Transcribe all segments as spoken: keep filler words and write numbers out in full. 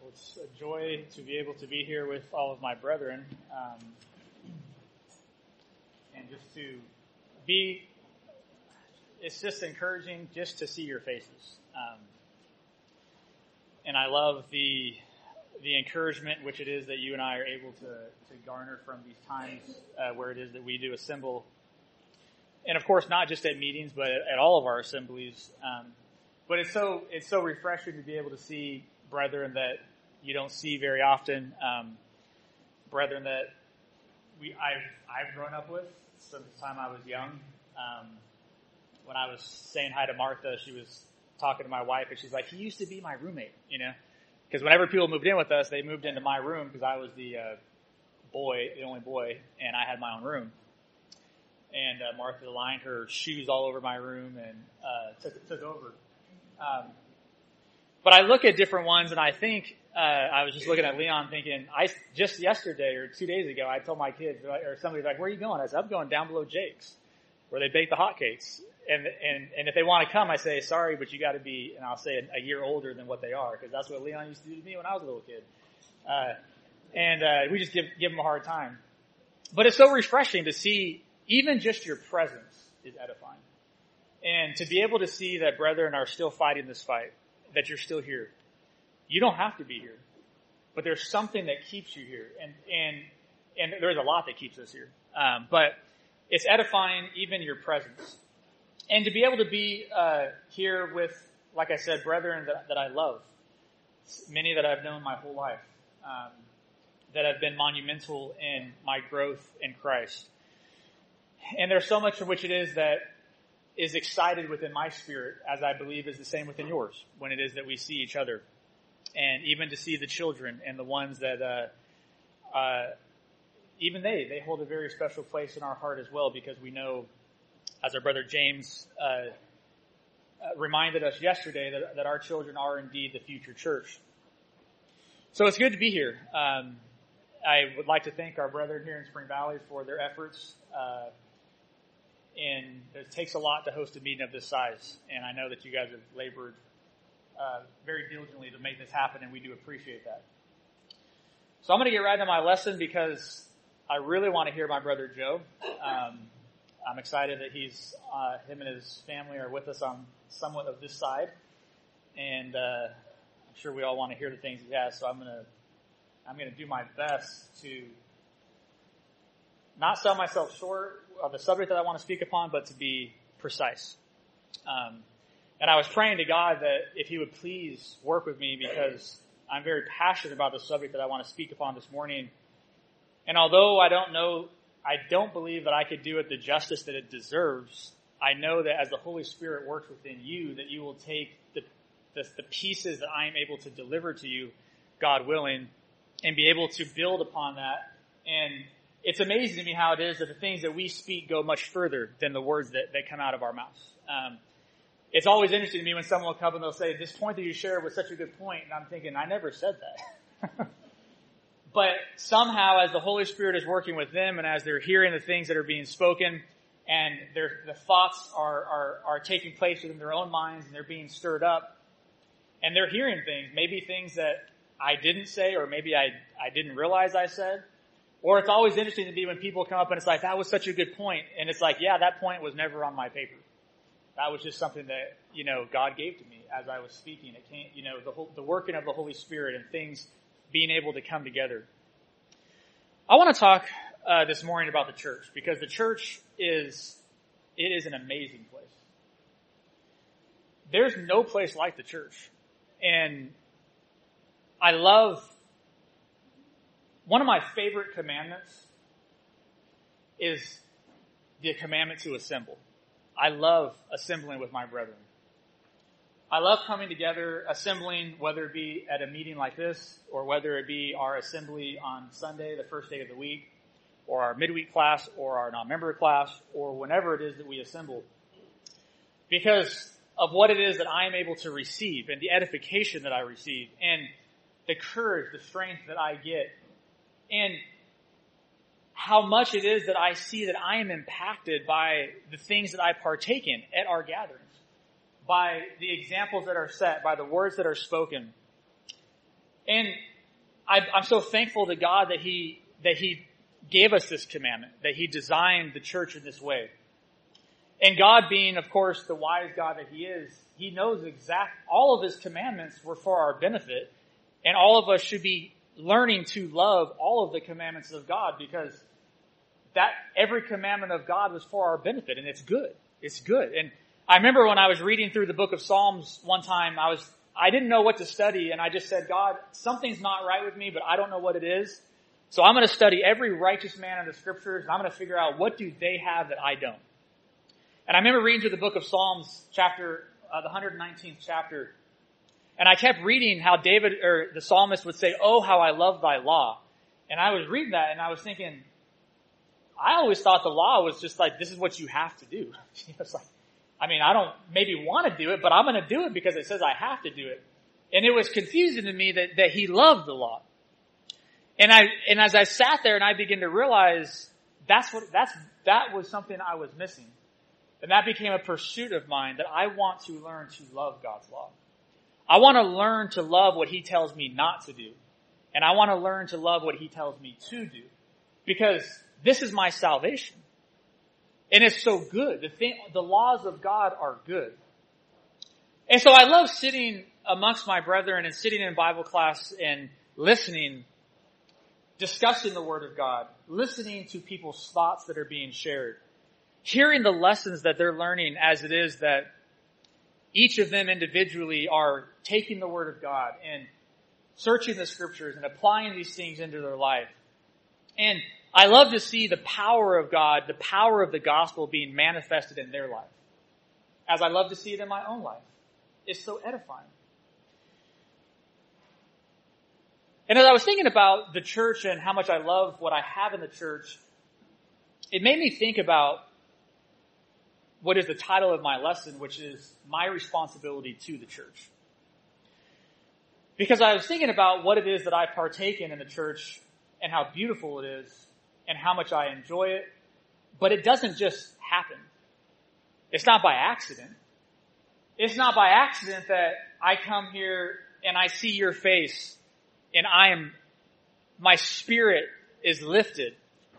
It's a joy to be able to be here with all of my brethren, um, and just to be, it's just encouraging just to see your faces. Um, and I love the the encouragement which it is that you and I are able to, to garner from these times uh, where it is that we do assemble. And of course, not just at meetings, but at, at all of our assemblies. Um, but it's so it's so refreshing to be able to see brethren that you don't see very often, um, brethren that we I've I've grown up with since the time I was young. Um, when I was saying hi to Martha, she was talking to my wife, and she's like, "He used to be my roommate," you know, because whenever people moved in with us, they moved into my room because I was the uh, boy, the only boy, and I had my own room. And uh, Martha lined her shoes all over my room and uh, took took over. Um, but I look at different ones, and I think uh, I was just looking at Leon, thinking, I just yesterday or two days ago, I told my kids, or somebody's like, "Where are you going?" I said, "I'm going down below Jake's, where they bake the hotcakes." And and and if they want to come, I say, "Sorry, but you got to be," and I'll say a, a year older than what they are, because that's what Leon used to do to me when I was a little kid. Uh, and uh, we just give give them a hard time. But it's so refreshing to see. Even just your presence is edifying. And to be able to see that brethren are still fighting this fight, that you're still here. You don't have to be here, but there's something that keeps you here. And, and, and there's a lot that keeps us here. Um, but it's edifying even your presence. And to be able to be, uh, here with, like I said, brethren that, that I love. Many that I've known my whole life. Um, that have been monumental in my growth in Christ. And there's so much of which it is that is excited within my spirit, as I believe is the same within yours, when it is that we see each other. And even to see the children and the ones that, uh, uh, even they, they hold a very special place in our heart as well, because we know, as our brother James, uh, uh reminded us yesterday, that, that our children are indeed the future church. So it's good to be here. Um, I would like to thank our brethren here in Spring Valley for their efforts, uh, And it takes a lot to host a meeting of this size. And I know that you guys have labored uh, very diligently to make this happen, and we do appreciate that. So I'm going to get right into my lesson because I really want to hear my brother Joe. Um, I'm excited that he's uh, him and his family are with us on somewhat of this side. And uh, I'm sure we all want to hear the things he has. So I'm going to I'm going to do my best to not sell myself short of the subject that I want to speak upon, but to be precise. Um, and I was praying to God that if he would please work with me, because I'm very passionate about the subject that I want to speak upon this morning. And although I don't know, I don't believe that I could do it the justice that it deserves, I know that as the Holy Spirit works within you, that you will take the, the, the pieces that I am able to deliver to you, God willing, and be able to build upon that. And it's amazing to me how it is that the things that we speak go much further than the words that, that come out of our mouths. Um, it's always interesting to me when someone will come and they'll say, "This point that you shared was such a good point," and I'm thinking, I never said that. But somehow, as the Holy Spirit is working with them, and as they're hearing the things that are being spoken, and their the thoughts are, are are taking place within their own minds, and they're being stirred up, and they're hearing things, maybe things that I didn't say, or maybe I I didn't realize I said. Or it's always interesting to me when people come up and it's like, "That was such a good point." And it's like, yeah, that point was never on my paper. That was just something that, you know, God gave to me as I was speaking. It came, you know, the whole, the working of the Holy Spirit and things being able to come together. I want to talk uh, this morning about the church, because the church is, it is an amazing place. There's no place like the church. And I love One of my favorite commandments is the commandment to assemble. I love assembling with my brethren. I love coming together, assembling, whether it be at a meeting like this, or whether it be our assembly on Sunday, the first day of the week, or our midweek class, or our non-member class, or whenever it is that we assemble. Because of what it is that I am able to receive, and the edification that I receive, and the courage, the strength that I get, and how much it is that I see that I am impacted by the things that I partake in at our gatherings, by the examples that are set, by the words that are spoken. And I, I'm so thankful to God that He that He gave us this commandment, that He designed the church in this way. And God being, of course, the wise God that He is, He knows exact, all of His commandments were for our benefit, and all of us should be learning to love all of the commandments of God, because that every commandment of God was for our benefit, and it's good. It's good. And I remember when I was reading through the book of Psalms one time, I was I didn't know what to study, and I just said, God, something's not right with me, but I don't know what it is. So I'm going to study every righteous man in the scriptures, and I'm going to figure out what do they have that I don't. And I remember reading through the book of Psalms, chapter, uh, the one hundred nineteenth chapter, and I kept reading how David, or the psalmist would say, oh, how I love thy law. And I was reading that, and I was thinking, I always thought the law was just like, this is what you have to do. It's like, I mean, I don't maybe want to do it, but I'm going to do it because it says I have to do it. And it was confusing to me that, that he loved the law. And I, and as I sat there and I began to realize that's what, that's, that was something I was missing. And that became a pursuit of mine, that I want to learn to love God's law. I want to learn to love what He tells me not to do. And I want to learn to love what He tells me to do. Because this is my salvation. And it's so good. The thing, the laws of God are good. And so I love sitting amongst my brethren and sitting in Bible class and listening, discussing the Word of God, listening to people's thoughts that are being shared, hearing the lessons that they're learning as it is that each of them individually are taking the Word of God and searching the Scriptures and applying these things into their life. And I love to see the power of God, the power of the gospel being manifested in their life, as I love to see it in my own life. It's so edifying. And as I was thinking about the church and how much I love what I have in the church, it made me think about what is the title of my lesson, which is my responsibility to the church. Because I was thinking about what it is that I partake in in the church and how beautiful it is and how much I enjoy it. But it doesn't just happen. It's not by accident. It's not by accident that I come here and I see your face and I am, my spirit is lifted.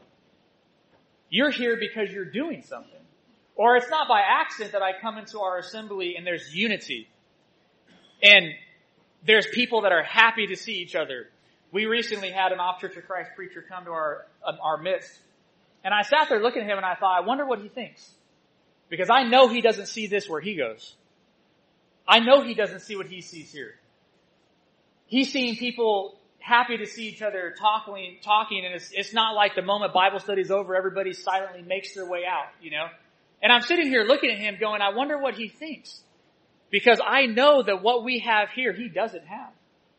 You're here because you're doing something. Or it's not by accident that I come into our assembly and there's unity. And there's people that are happy to see each other. We recently had an Off Church of Christ preacher come to our um, our midst. And I sat there looking at him and I thought, I wonder what he thinks. Because I know he doesn't see this where he goes. I know he doesn't see what he sees here. He's seeing people happy to see each other talking, talking, and it's, it's not like the moment Bible study's over, everybody silently makes their way out, you know? And I'm sitting here looking at him going, I wonder what he thinks. Because I know that what we have here, he doesn't have.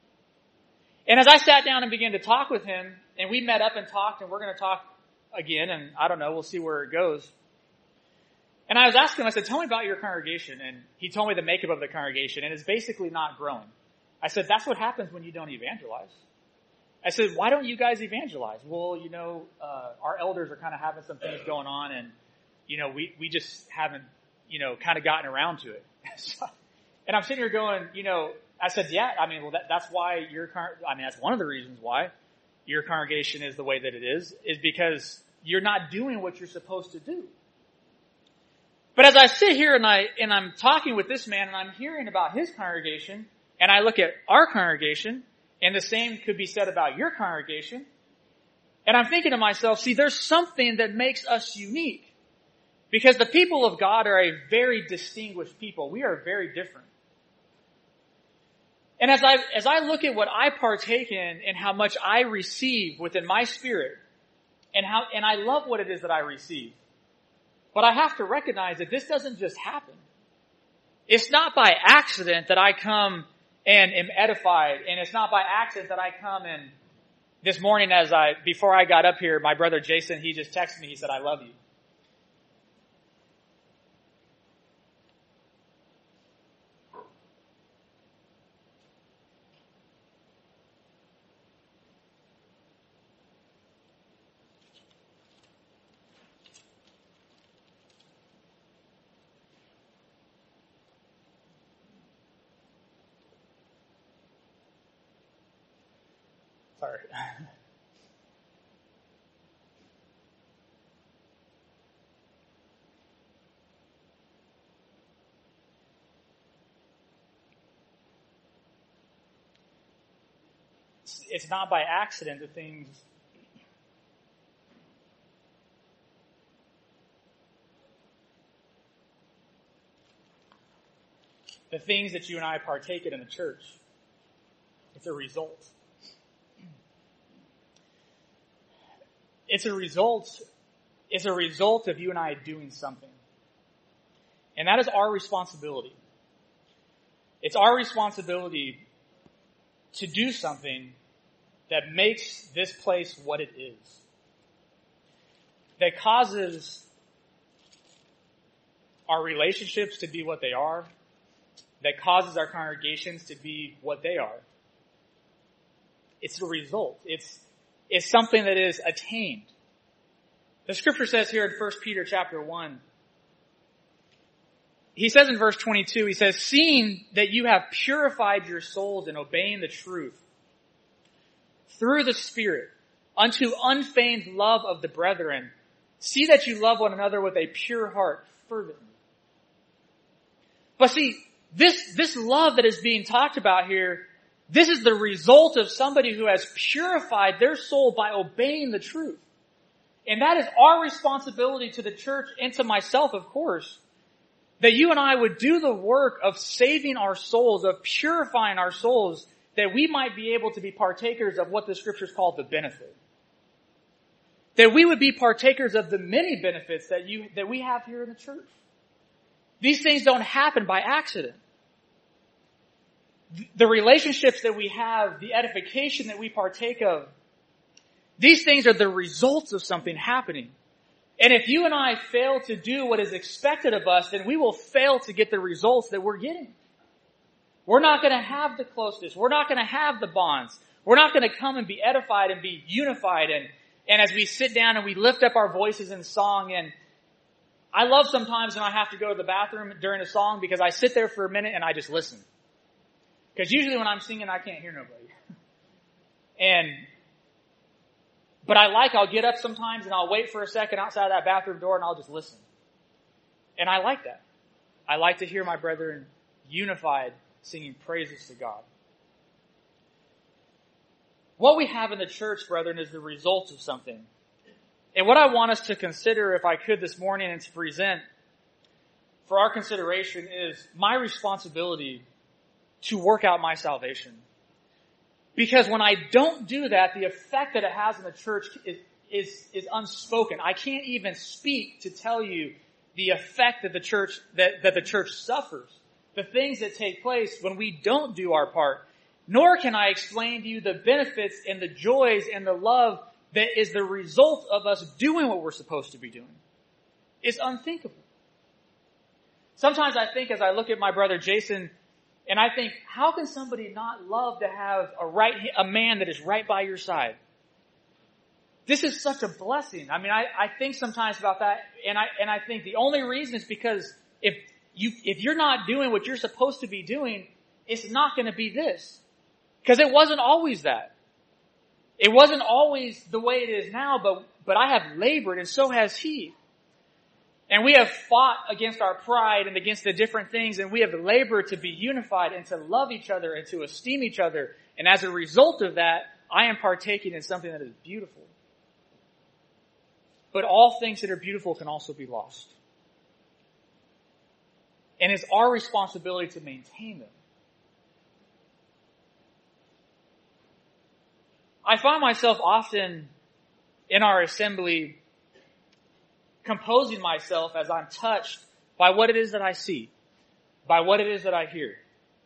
And as I sat down and began to talk with him, and we met up and talked, and we're going to talk again, and I don't know, we'll see where it goes. And I was asking him, I said, tell me about your congregation. And he told me the makeup of the congregation, and it's basically not growing. I said, that's what happens when you don't evangelize. I said, why don't you guys evangelize? Well, you know, uh, our elders are kind of having some things going on, and, you know, we, we just haven't, you know, kind of gotten around to it. So, and I'm sitting here going, you know, I said, yeah, I mean, well, that, that's why your, I mean, that's one of the reasons why your congregation is the way that it is, is because you're not doing what you're supposed to do. But as I sit here and I, and I'm talking with this man and I'm hearing about his congregation, and I look at our congregation, and the same could be said about your congregation, and I'm thinking to myself, see, there's something that makes us unique. Because the people of God are a very distinguished people. We are very different. And as I, as I look at what I partake in and how much I receive within my spirit, and how, and I love what it is that I receive, but I have to recognize that this doesn't just happen. It's not by accident that I come and am edified, and it's not by accident that I come and this morning as I, before I got up here, my brother Jason, he just texted me, he said, I love you. Sorry. It's not by accident that things the things that you and I partake in in the church. It's a result. It's a result. It's a result of you and I doing something. And that is our responsibility. It's our responsibility to do something that makes this place what it is. That causes our relationships to be what they are. That causes our congregations to be what they are. It's a result. It's, it's something that is attained. The scripture says here in First Peter chapter one, he says in verse twenty-two, he says, seeing that you have purified your souls in obeying the truth through the Spirit unto unfeigned love of the brethren, see that you love one another with a pure heart fervently. But see, this, this love that is being talked about here, this is the result of somebody who has purified their soul by obeying the truth. And that is our responsibility to the church and to myself, of course, that you and I would do the work of saving our souls, of purifying our souls, that we might be able to be partakers of what the scriptures call the benefit. That we would be partakers of the many benefits that you, that we have here in the church. These things don't happen by accident. The relationships that we have, the edification that we partake of, these things are the results of something happening. And if you and I fail to do what is expected of us, then we will fail to get the results that we're getting. We're not going to have the closeness. We're not going to have the bonds. We're not going to come and be edified and be unified. And, and as we sit down and we lift up our voices in song, and I love sometimes when I have to go to the bathroom during a song because I sit there for a minute and I just listen. Because usually when I'm singing, I can't hear nobody. and, but I like, I'll get up sometimes and I'll wait for a second outside of that bathroom door and I'll just listen. And I like that. I like to hear my brethren unified singing praises to God. What we have in the church, brethren, is the result of something. And what I want us to consider, if I could this morning, and to present for our consideration, is my responsibility to work out my salvation. Because when I don't do that, the effect that it has in the church is, is, is unspoken. I can't even speak to tell you the effect that the church, that, that the church suffers. The things that take place when we don't do our part. Nor can I explain to you the benefits and the joys and the love that is the result of us doing what we're supposed to be doing. It's unthinkable. Sometimes I think as I look at my brother Jason, and I think, how can somebody not love to have a right, a man that is right by your side? This is such a blessing. I mean, I, I think sometimes about that, and I, and I think the only reason is because if you, if you're not doing what you're supposed to be doing, it's not going to be this. Because it wasn't always that. It wasn't always the way it is now, but, but I have labored, and so has he. And we have fought against our pride and against the different things, and we have labored to be unified and to love each other and to esteem each other. And as a result of that, I am partaking in something that is beautiful. But all things that are beautiful can also be lost. And it's our responsibility to maintain them. I find myself often in our assembly composing myself as I'm touched by what it is that I see, by what it is that I hear.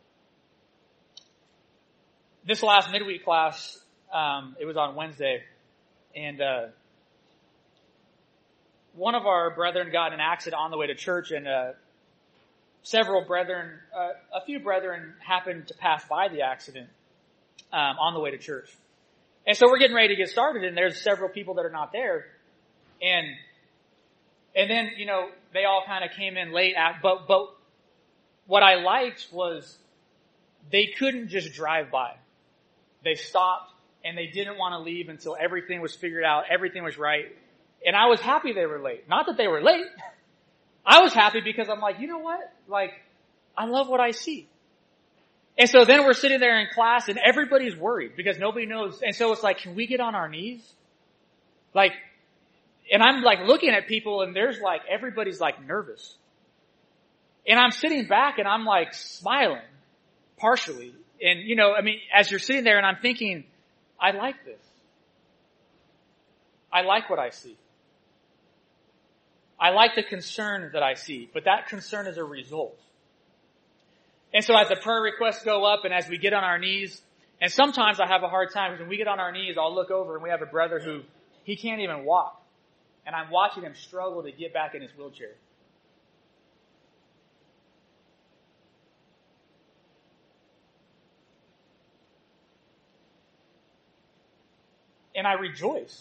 This last midweek class, um, it was on Wednesday, and uh, one of our brethren got in an accident on the way to church, and uh, several brethren, uh, a few brethren happened to pass by the accident um, on the way to church. And so we're getting ready to get started, and there's several people that are not there, and And then, you know, they all kind of came in late, at, but, but what I liked was they couldn't just drive by. They stopped and they didn't want to leave until everything was figured out, everything was right. And I was happy they were late. Not that they were late. I was happy because I'm like, you know what? Like, I love what I see. And so then we're sitting there in class and everybody's worried because nobody knows. And so it's like, can we get on our knees? Like, and I'm like looking at people and there's like, everybody's like nervous. And I'm sitting back and I'm like smiling partially. And you know, I mean, as you're sitting there and I'm thinking, I like this. I like what I see. I like the concern that I see, but that concern is a result. And so as the prayer requests go up and as we get on our knees, and sometimes I have a hard time because when we get on our knees, I'll look over and we have a brother who, he can't even walk. And I'm watching him struggle to get back in his wheelchair. And I rejoice.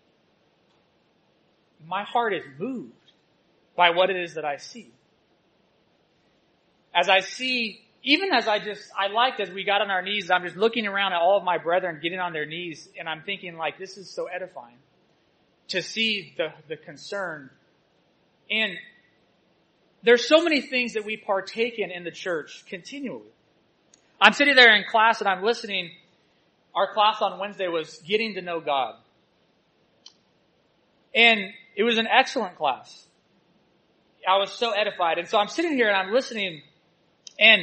My heart is moved by what it is that I see. As I see, even as I just, I liked as we got on our knees, I'm just looking around at all of my brethren getting on their knees, and I'm thinking like, this is so edifying to see the, the concern. And there's so many things that we partake in in the church continually. I'm sitting there in class and I'm listening. Our class on Wednesday was getting to know God. And it was an excellent class. I was so edified. And so I'm sitting here and I'm listening, and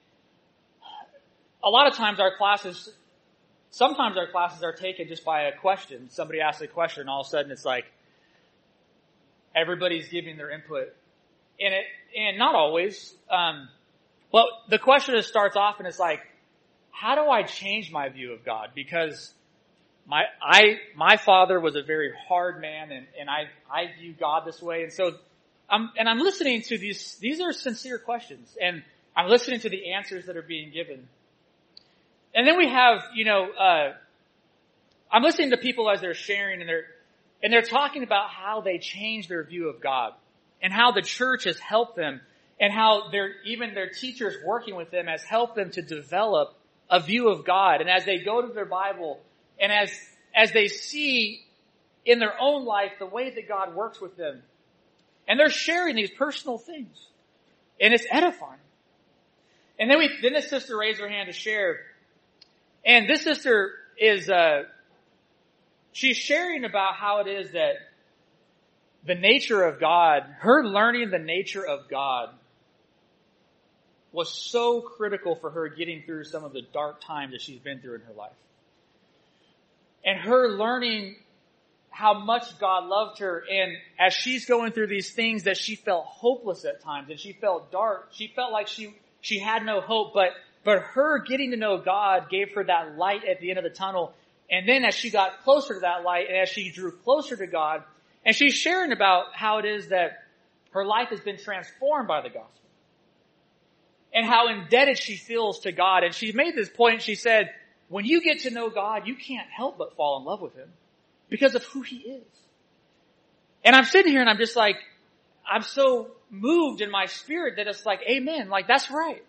a lot of times our classes, sometimes our classes are taken just by a question. Somebody asks a question and all of a sudden it's like everybody's giving their input. And it, and not always. Um, but the question just starts off and it's like, how do I change my view of God? Because my, I, my father was a very hard man and, and I, I view God this way. And so I'm, and I'm listening to these, these are sincere questions and I'm listening to the answers that are being given. And then we have, you know, uh, I'm listening to people as they're sharing and they're, and they're talking about how they changed their view of God and how the church has helped them and how their, even their teachers working with them has helped them to develop a view of God. And as they go to their Bible and as, as they see in their own life the way that God works with them, and they're sharing these personal things, and it's edifying. And then we, then this sister raised her hand to share, and this sister is, uh, she's sharing about how it is that the nature of God, her learning the nature of God was so critical for her getting through some of the dark times that she's been through in her life. And her learning how much God loved her, and as she's going through these things that she felt hopeless at times, and she felt dark, she felt like she, she had no hope, but, but her getting to know God gave her that light at the end of the tunnel. And then as she got closer to that light, and as she drew closer to God, and she's sharing about how it is that her life has been transformed by the gospel. And how indebted she feels to God. And she made this point, she said, when you get to know God, you can't help but fall in love with Him because of who He is. And I'm sitting here and I'm just like, I'm so moved in my spirit that it's like, amen, like that's right.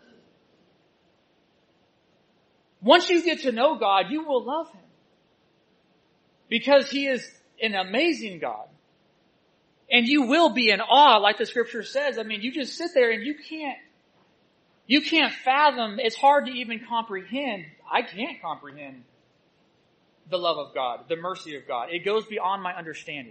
Once you get to know God, you will love Him. Because He is an amazing God. And you will be in awe, like the scripture says. I mean, you just sit there and you can't, you can't fathom, it's hard to even comprehend. I can't comprehend the love of God, the mercy of God. It goes beyond my understanding.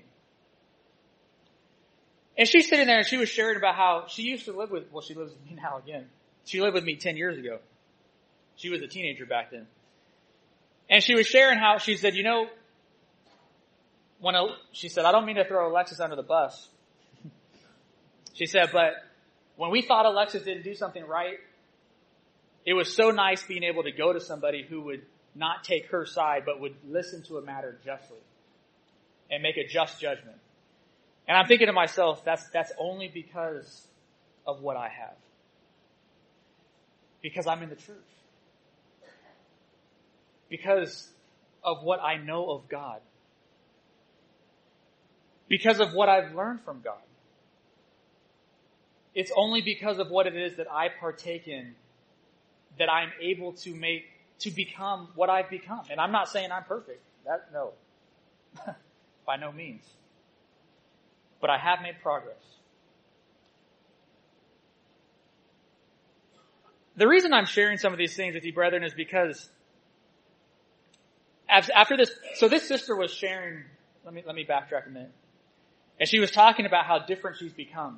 And she's sitting there and she was sharing about how she used to live with, well, she lives with me now again. She lived with me ten years ago. She was a teenager back then. And she was sharing how, she said, you know, when a, she said, I don't mean to throw Alexis under the bus. She said, but when we thought Alexis didn't do something right, it was so nice being able to go to somebody who would not take her side, but would listen to a matter justly and make a just judgment. And I'm thinking to myself, that's, that's only because of what I have. Because I'm in the truth. Because of what I know of God. Because of what I've learned from God. It's only because of what it is that I partake in that I'm able to make to become what I've become. And I'm not saying I'm perfect. That, no. By no means. But I have made progress. The reason I'm sharing some of these things with you, brethren, is because after this, so this sister was sharing, let me, let me backtrack a minute. And she was talking about how different she's become.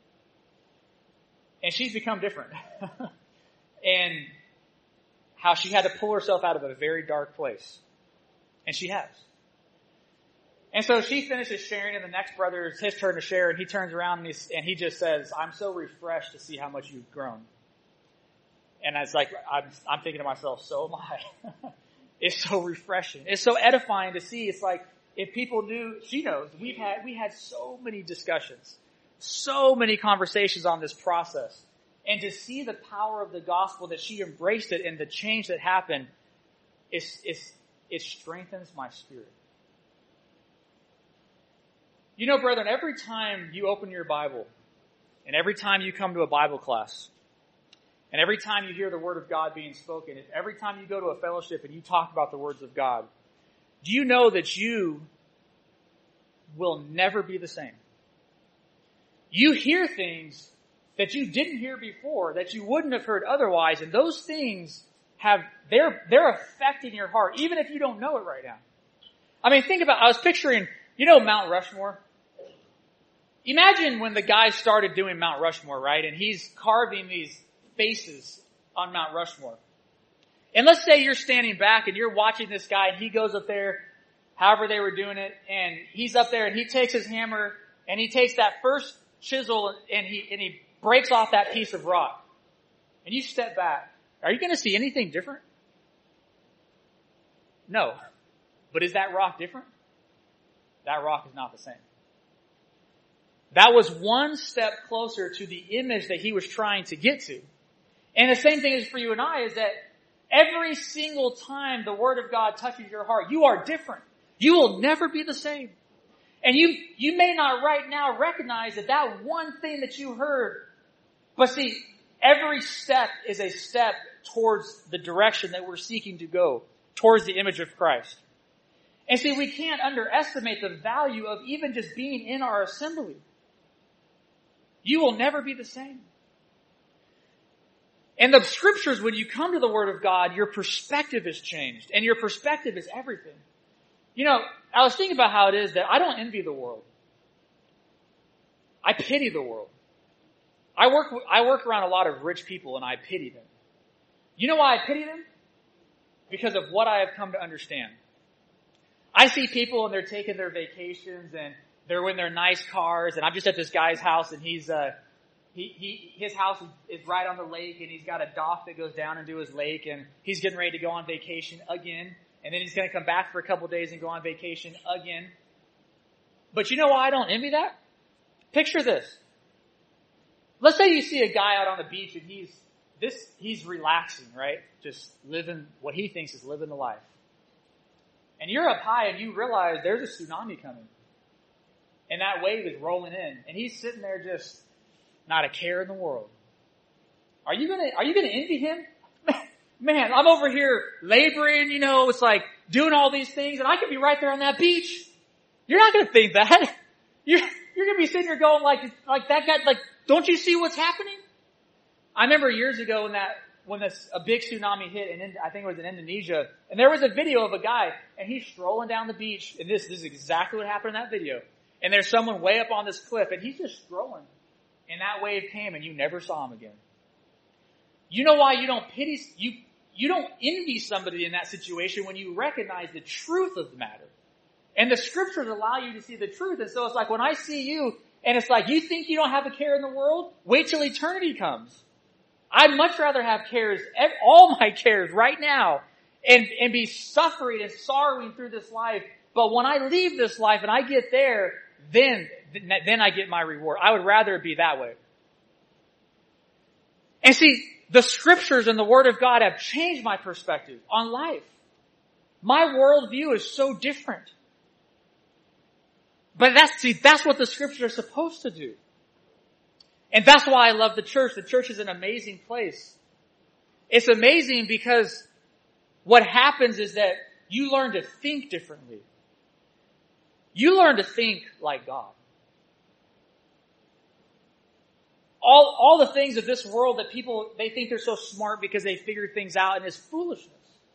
And she's become different. And how she had to pull herself out of a very dark place. And she has. And so she finishes sharing, and the next brother, it's his turn to share, and he turns around and, he's, and he just says, I'm so refreshed to see how much you've grown. And it's like, I'm, I'm thinking to myself, so am I. It's so refreshing. It's so edifying to see. It's like, if people knew, she knows, we've had, we had so many discussions, so many conversations on this process. And to see the power of the gospel, that she embraced it, and the change that happened, it's, it's, it strengthens my spirit. You know, brethren, every time you open your Bible, and every time you come to a Bible class, and every time you hear the Word of God being spoken, and every time you go to a fellowship and you talk about the words of God, do you know that you will never be the same? You hear things that you didn't hear before, that you wouldn't have heard otherwise, and those things have, they're, they're affecting your heart, even if you don't know it right now. I mean, think about, I was picturing, you know Mount Rushmore? Imagine when the guy started doing Mount Rushmore, right? And he's carving these faces on Mount Rushmore. And let's say you're standing back and you're watching this guy, and he goes up there, however they were doing it, and he's up there and he takes his hammer and he takes that first chisel and he, and he breaks off that piece of rock. And you step back. Are you going to see anything different? No. But is that rock different? That rock is not the same. That was one step closer to the image that he was trying to get to. And the same thing is for you and I, is that every single time the Word of God touches your heart, you are different. You will never be the same. And you, you may not right now recognize that that one thing that you heard, but see, every step is a step towards the direction that we're seeking to go, towards the image of Christ. And see, we can't underestimate the value of even just being in our assembly. You will never be the same. And the scriptures, when you come to the Word of God, your perspective is changed. And your perspective is everything. You know, I was thinking about how it is that I don't envy the world. I pity the world. I work, I work around a lot of rich people and I pity them. You know why I pity them? Because of what I have come to understand. I see people and they're taking their vacations and they're in their nice cars, and I'm just at this guy's house, and he's, uh, he, he, his house is, is right on the lake, and he's got a dock that goes down into his lake, and he's getting ready to go on vacation again, and then he's going to come back for a couple days and go on vacation again. But you know why I don't envy that? Picture this. Let's say you see a guy out on the beach, and he's, this, he's relaxing, right? Just living what he thinks is living the life. And you're up high, and you realize there's a tsunami coming. And that wave is rolling in. And he's sitting there just not a care in the world. Are you gonna, are you gonna envy him? Man, I'm over here laboring, you know, it's like doing all these things, and I could be right there on that beach. You're not gonna think that. You're, you're gonna be sitting there going like, like that guy, like, don't you see what's happening? I remember years ago when that, when this, a big tsunami hit, and I think it was in Indonesia, and there was a video of a guy, and he's strolling down the beach, and this, this is exactly what happened in that video. And there's someone way up on this cliff, and he's just strolling. And that wave came, and you never saw him again. You know why you don't pity, you, you don't envy somebody in that situation when you recognize the truth of the matter. And the scriptures allow you to see the truth. And so it's like when I see you, and it's like, you think you don't have a care in the world? Wait till eternity comes. I'd much rather have cares, all my cares right now, and, and be suffering and sorrowing through this life. But when I leave this life and I get there, then, then I get my reward. I would rather it be that way. And see, the scriptures and the Word of God have changed my perspective on life. My worldview is so different. But that's, see, that's what the scriptures are supposed to do. And that's why I love the church. The church is an amazing place. It's amazing because what happens is that you learn to think differently. You learn to think like God. All, all the things of this world that people, they think they're so smart because they figured things out, and it's foolishness.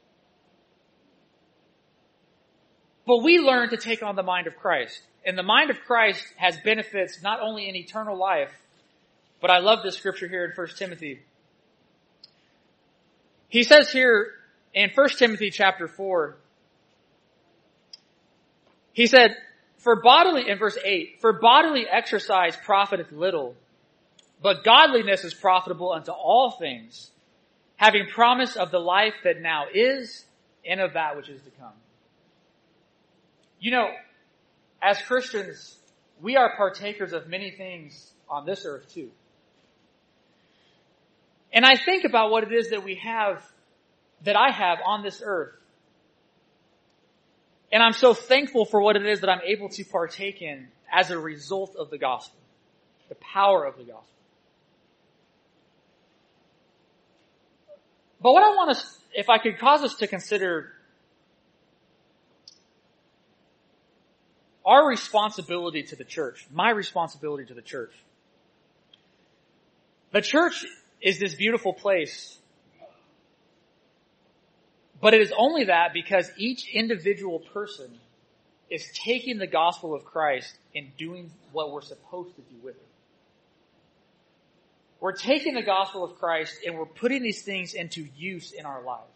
But we learn to take on the mind of Christ. And the mind of Christ has benefits not only in eternal life, but I love this scripture here in First Timothy. He says here in First Timothy chapter four, he said, for bodily, in verse eight, for bodily exercise profiteth little, but godliness is profitable unto all things, having promise of the life that now is and of that which is to come. You know, as Christians, we are partakers of many things on this earth too. And I think about what it is that we have, that I have on this earth. And I'm so thankful for what it is that I'm able to partake in as a result of the gospel. The power of the gospel. But what I want to, if I could cause us to consider our responsibility to the church, my responsibility to the church. The church is this beautiful place, but it is only that because each individual person is taking the gospel of Christ and doing what we're supposed to do with it. We're taking the gospel of Christ and we're putting these things into use in our lives.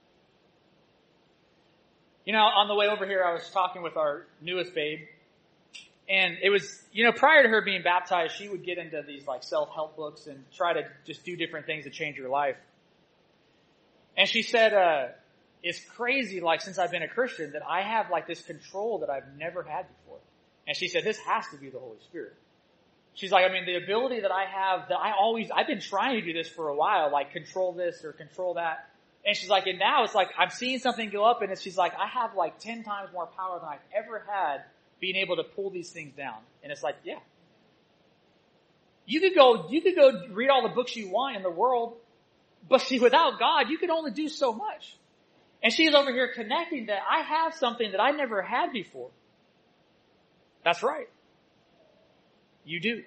You know, on the way over here, I was talking with our newest babe, and it was, you know, prior to her being baptized, she would get into these like self-help books and try to just do different things to change her life. And she said, uh, it's crazy, like since I've been a Christian, that I have like this control that I've never had before. And she said, this has to be the Holy Spirit. She's like, I mean, the ability that I have, that I always, I've been trying to do this for a while, like control this or control that. And she's like, and now it's like, I'm seeing something go up, and it's, she's like, I have like ten times more power than I've ever had being able to pull these things down. And it's like, yeah. You could go, you could go read all the books you want in the world, but see, without God, you can only do so much. And she's over here connecting that I have something that I never had before. That's right. You do.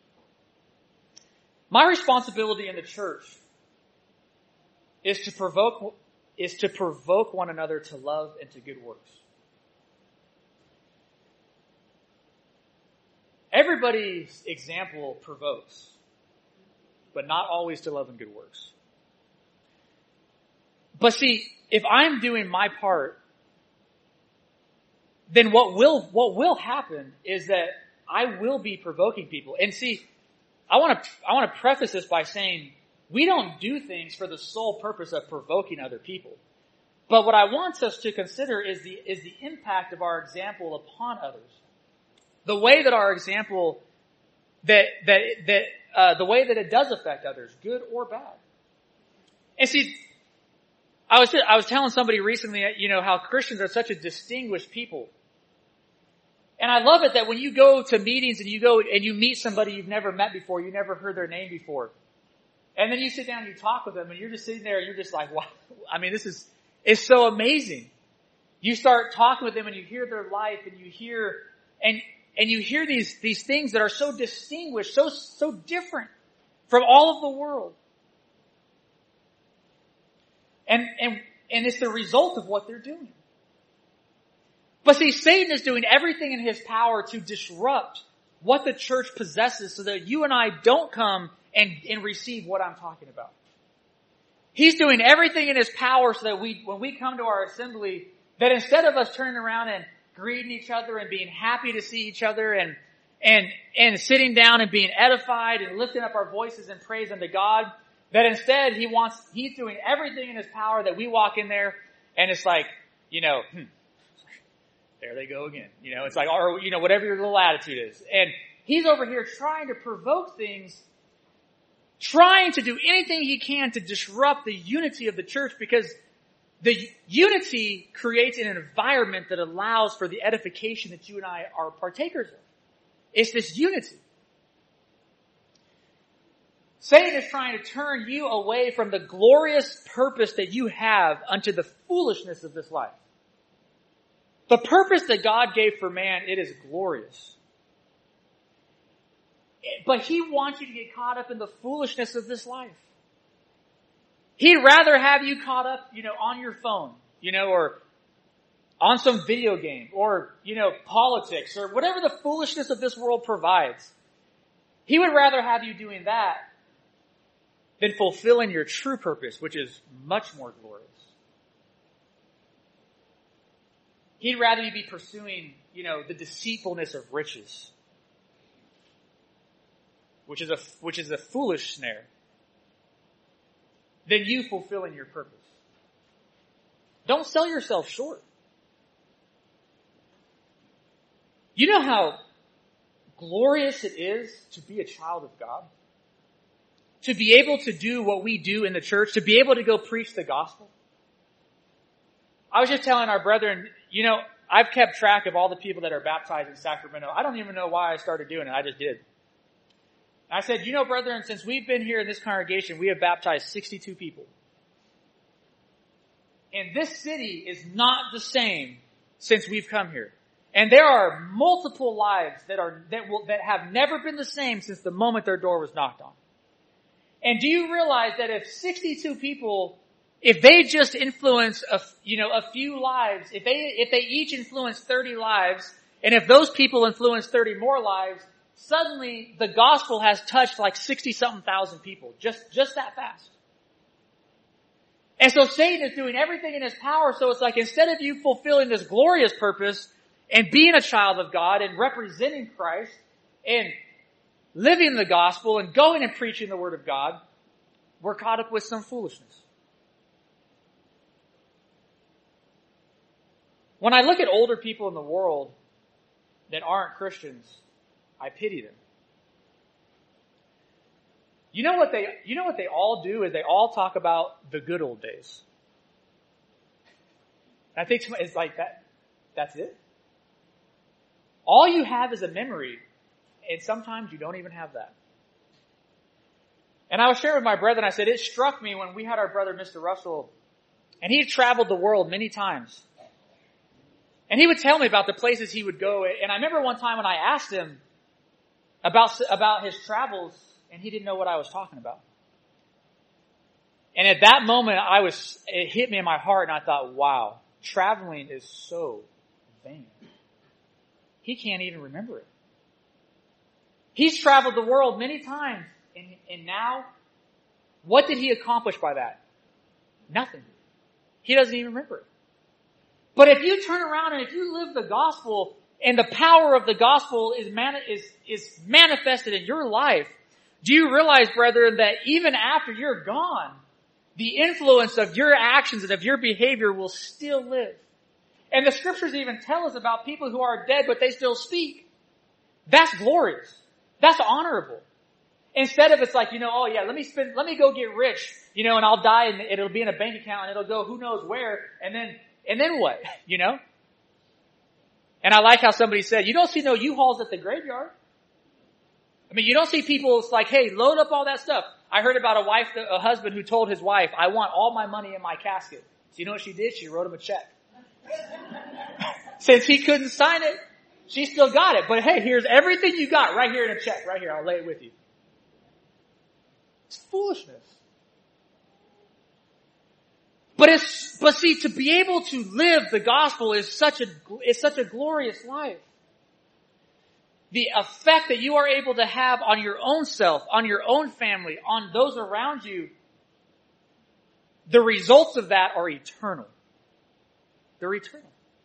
My responsibility in the church is to provoke, is to provoke one another to love and to good works. Everybody's example provokes, but not always to love and good works. But see, if I'm doing my part, then what will, what will happen is that I will be provoking people. And see, I want to, I want to preface this by saying, we don't do things for the sole purpose of provoking other people. But what I want us to consider is the, is the impact of our example upon others. The way that our example, that, that, that, uh, the way that it does affect others, good or bad. And see, I was, I was telling somebody recently, you know, how Christians are such a distinguished people. And I love it that when you go to meetings and you go and you meet somebody you've never met before, you never heard their name before. And then you sit down and you talk with them and you're just sitting there and you're just like, wow, I mean, this is, it's so amazing. You start talking with them and you hear their life and you hear, and, and you hear these, these things that are so distinguished, so, so different from all of the world. And, and, and it's the result of what they're doing. But see, Satan is doing everything in his power to disrupt what the church possesses so that you and I don't come and, and receive what I'm talking about. He's doing everything in his power so that we, when we come to our assembly, that instead of us turning around and greeting each other and being happy to see each other and, and, and sitting down and being edified and lifting up our voices in praise unto God, that instead he wants, he's doing everything in his power that we walk in there and it's like, you know, hmm, there they go again. You know, it's like, or, you know, whatever your little attitude is. And he's over here trying to provoke things, trying to do anything he can to disrupt the unity of the church, because the unity creates an environment that allows for the edification that you and I are partakers of. It's this unity. Satan is trying to turn you away from the glorious purpose that you have unto the foolishness of this life. The purpose that God gave for man, it is glorious. But he wants you to get caught up in the foolishness of this life. He'd rather have you caught up, you know, on your phone, you know, or on some video game, or, you know, politics, or whatever the foolishness of this world provides. He would rather have you doing that than fulfilling your true purpose, which is much more glorious. He'd rather you be pursuing, you know, the deceitfulness of riches, which is a, which is a foolish snare, than you fulfilling your purpose. Don't sell yourself short. You know how glorious it is to be a child of God? To be able to do what we do in the church, to be able to go preach the gospel. I was just telling our brethren, you know, I've kept track of all the people that are baptized in Sacramento. I don't even know why I started doing it. I just did. I said, you know, brethren, since we've been here in this congregation, we have baptized sixty-two people. And this city is not the same since we've come here. And there are multiple lives that are, that will, that have never been the same since the moment their door was knocked on. And do you realize that if sixty-two people, if they just influence a, you know, a few lives, if they, if they each influence thirty lives, and if those people influence thirty more lives, suddenly the gospel has touched like sixty something thousand people. Just, just that fast. And so Satan is doing everything in his power, so it's like instead of you fulfilling this glorious purpose and being a child of God and representing Christ and living the gospel and going and preaching the word of God, we're caught up with some foolishness. When I look at older people in the world that aren't Christians, I pity them. You know what they, you know what they all do is they all talk about the good old days. I think it's like that, that's it. All you have is a memory, and sometimes you don't even have that. And I was sharing with my brother, and I said, it struck me when we had our brother, Mister Russell, and he had traveled the world many times. And he would tell me about the places he would go. And I remember one time when I asked him about, about his travels, and he didn't know what I was talking about. And at that moment, I was, it hit me in my heart, and I thought, wow, traveling is so vain. He can't even remember it. He's traveled the world many times, and, and now, what did he accomplish by that? Nothing. He doesn't even remember it. But if you turn around and if you live the gospel, and the power of the gospel is mani- is is manifested in your life, do you realize, brethren, that even after you're gone, the influence of your actions and of your behavior will still live? And the scriptures even tell us about people who are dead, but they still speak. That's glorious. That's honorable. Instead of it's like, you know, oh yeah, let me spend, let me go get rich, you know, and I'll die and it'll be in a bank account and it'll go who knows where, and then, and then what, you know? And I like how somebody said, you don't see no U-Hauls at the graveyard. I mean, you don't see people, it's like, hey, load up all that stuff. I heard about a wife, a husband who told his wife, I want all my money in my casket. So you know what she did? She wrote him a check. Since he couldn't sign it, she still got it. But hey, here's everything you got right here in a check. Right here, I'll lay it with you. It's foolishness. But it's, but see, to be able to live the gospel is such a, is such a glorious life. The effect that you are able to have on your own self, on your own family, on those around you, the results of that are eternal. They're eternal.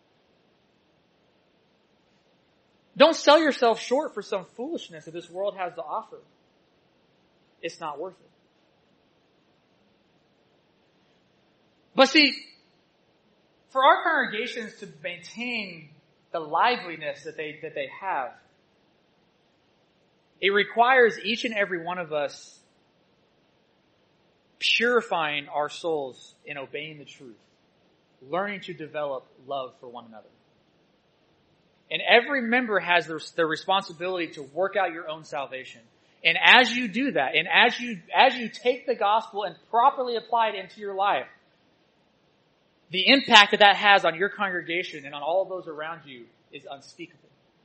Don't sell yourself short for some foolishness that this world has to offer. It's not worth it. But see, for our congregations to maintain the liveliness that they, that they have, it requires each and every one of us purifying our souls in obeying the truth, learning to develop love for one another. And every member has their, their responsibility to work out your own salvation. And as you do that, and as you, as you take the gospel and properly apply it into your life, the impact that that has on your congregation and on all of those around you is unspeakable.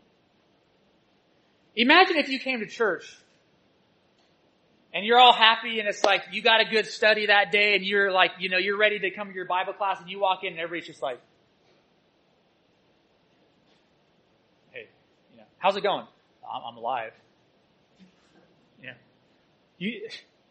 Imagine if you came to church and you're all happy and it's like you got a good study that day and you're like, you know, you're ready to come to your Bible class and you walk in and everybody's just like, hey, you know, how's it going? I'm, I'm alive. Yeah. You,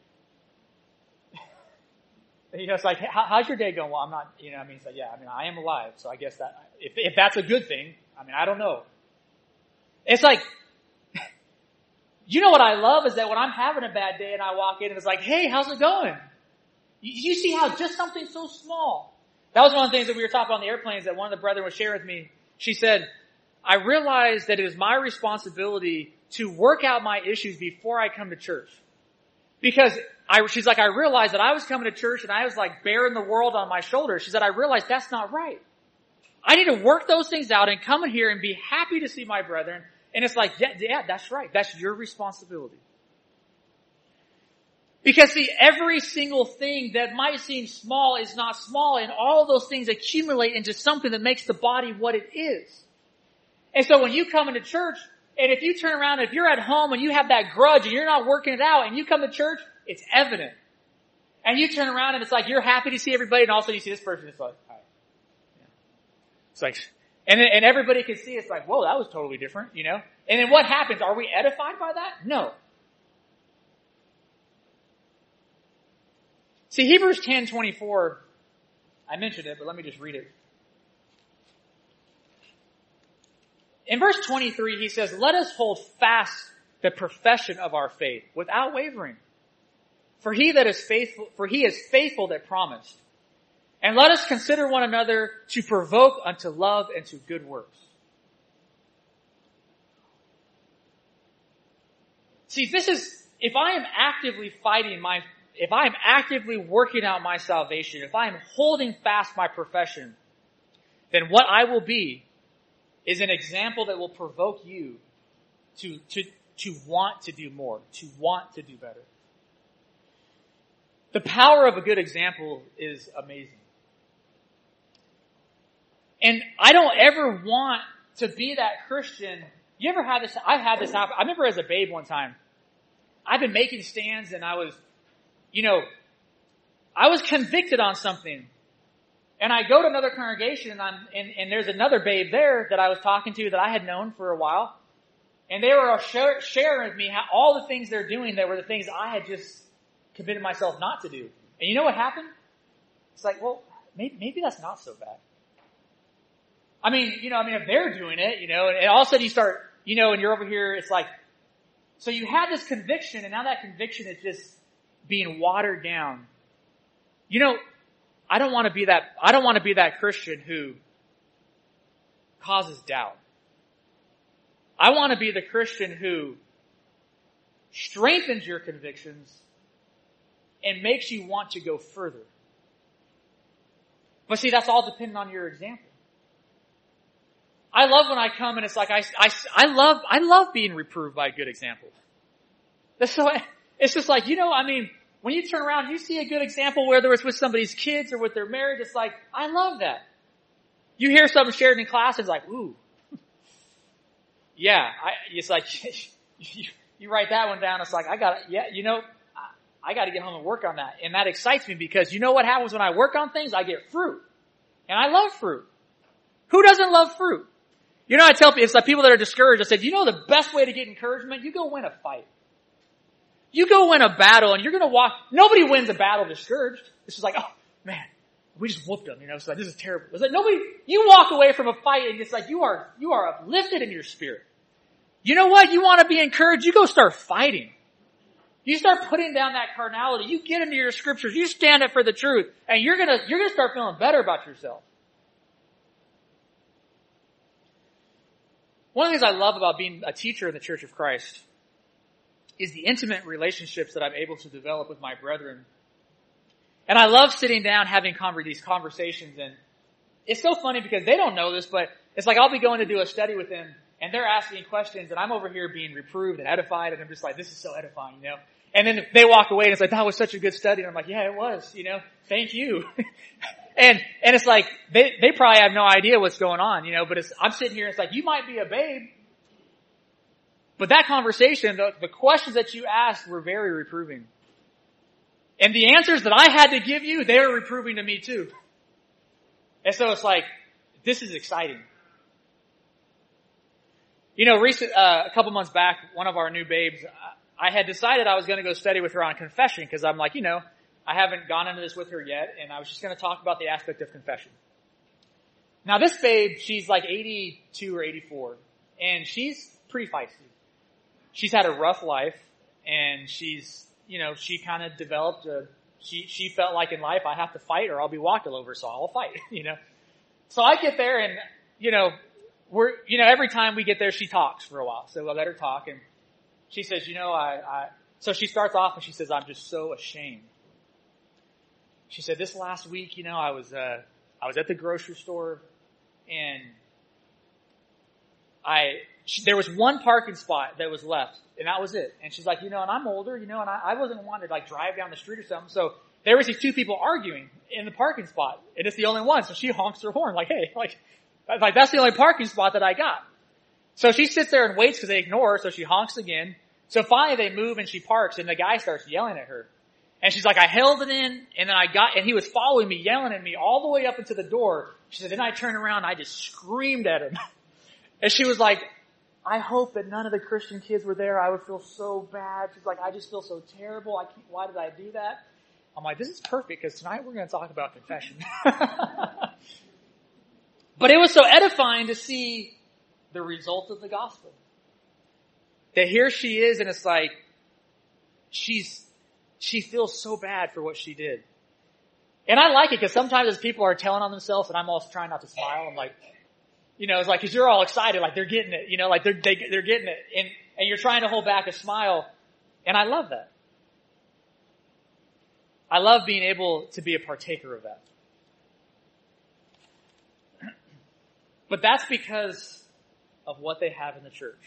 you know, it's like, how, how's your day going? Well, I'm not, you know, I mean, it's like, yeah, I mean, I am alive. So I guess that, if, if that's a good thing, I mean, I don't know. It's like, you know what I love is that when I'm having a bad day and I walk in and it's like, hey, how's it going? You, you see how just something so small. That was one of the things that we were talking about on the airplanes that one of the brethren was sharing with me. She said, I realized that it is my responsibility to work out my issues before I come to church. Because I, she's like, I realized that I was coming to church and I was like bearing the world on my shoulders. She said, I realized that's not right. I need to work those things out and come in here and be happy to see my brethren. And it's like, yeah, yeah, that's right. That's your responsibility. Because see, every single thing that might seem small is not small, and all of those things accumulate into something that makes the body what it is. And so when you come into church, and if you turn around, if you're at home and you have that grudge and you're not working it out, and you come to church, it's evident. And you turn around and it's like you're happy to see everybody, and also you see this person, it's like, hi. Yeah. It's like, and and everybody can see it's like, whoa, that was totally different, you know? And then what happens? Are we edified by that? No. See, Hebrews ten twenty-four, I mentioned it, but let me just read it. In verse twenty-three, he says, let us hold fast the profession of our faith without wavering. For he that is faithful, for he is faithful that promised. And let us consider one another to provoke unto love and to good works. See, this is, if I am actively fighting my, if I am actively working out my salvation, if I am holding fast my profession, then what I will be is an example that will provoke you to, to, to want to do more, to want to do better. The power of a good example is amazing. And I don't ever want to be that Christian. You ever had this? I've had this happen. I remember as a babe one time, I've been making stands and I was, you know, I was convicted on something. And I go to another congregation and I'm, and, and there's another babe there that I was talking to that I had known for a while. And they were share, sharing with me how all the things they're doing that were the things I had just committed myself not to do. And you know what happened? It's like, well, maybe, maybe that's not so bad. I mean, you know, I mean, if they're doing it, you know, and, and all of a sudden you start, you know, and you're over here, it's like, so you had this conviction and now that conviction is just being watered down. You know, I don't want to be that, I don't want to be that Christian who causes doubt. I want to be the Christian who strengthens your convictions and makes you want to go further. But see, that's all dependent on your example. I love when I come and it's like, I, I, I love, I love being reproved by a good example. That's so, it's just like, you know, I mean, when you turn around, you see a good example, whether it's with somebody's kids or with their marriage, it's like, I love that. You hear something shared in class, it's like, ooh. Yeah, I, it's like, you, you write that one down, it's like, I gotta, yeah, you know, I, I gotta get home and work on that. And that excites me because you know what happens when I work on things? I get fruit. And I love fruit. Who doesn't love fruit? You know, I tell people, it's like people that are discouraged, I said, you know the best way to get encouragement? You go win a fight. You go win a battle and you're gonna walk, nobody wins a battle discouraged. It's just like, oh man, we just whooped them, you know, it's like, this is terrible. It's like nobody, you walk away from a fight and it's like you are, you are uplifted in your spirit. You know what? You want to be encouraged, you go start fighting. You start putting down that carnality, you get into your scriptures, you stand up for the truth, and you're gonna, you're gonna start feeling better about yourself. One of the things I love about being a teacher in the Church of Christ is the intimate relationships that I'm able to develop with my brethren. And I love sitting down having conver- these conversations, and it's so funny because they don't know this, but it's like I'll be going to do a study with them, And they're asking questions, and I'm over here being reproved and edified, and I'm just like, this is so edifying, you know. And then they walk away, and it's like, that was such a good study. And I'm like, yeah, it was, you know, thank you. and and it's like, they, they probably have no idea what's going on, you know, but it's, I'm sitting here, and it's like, you might be a babe. But that conversation, the, the questions that you asked were very reproving. And the answers that I had to give you, they were reproving to me too. And so it's like, this is exciting. You know, recent, uh, a couple months back, one of our new babes, I had decided I was going to go study with her on confession because I'm like, you know, I haven't gone into this with her yet, and I was just going to talk about the aspect of confession. Now this babe, she's like eighty-two or eighty-four, and she's pretty feisty. She's had a rough life, and she's, you know, she kind of developed a, she, she felt like in life I have to fight or I'll be walked all over, so I'll fight, you know. So I get there and, you know, we're, you know, every time we get there, she talks for a while. So I let her talk, and she says, you know, I, I, so she starts off and she says, I'm just so ashamed. She said, this last week, you know, I was, uh, I was at the grocery store, and I, she, there was one parking spot that was left, and that was it. And she's like, you know, and I'm older, you know, and I, I wasn't wanting to like drive down the street or something. So there was these two people arguing in the parking spot, and it's the only one. So she honks her horn like, hey, like, like that's the only parking spot that I got. So she sits there and waits because they ignore her, so she honks again. So finally they move and she parks, and the guy starts yelling at her. And she's like, I held it in, and then I got, and he was following me, yelling at me all the way up into the door. She said, then I turned around and I just screamed at him. And she was like, I hope that none of the Christian kids were there. I would feel so bad. She's like, I just feel so terrible. I can't, why did I do that? I'm like, this is perfect because tonight we're going to talk about confession. But it was so edifying to see the result of the gospel. That here she is, and it's like, she's, she feels so bad for what she did. And I like it because sometimes as people are telling on themselves, and I'm also trying not to smile, I'm like, you know, it's like, cause you're all excited, like they're getting it, you know, like they're, they, they're getting it. And, and you're trying to hold back a smile. And I love that. I love being able to be a partaker of that. But that's because of what they have in the church.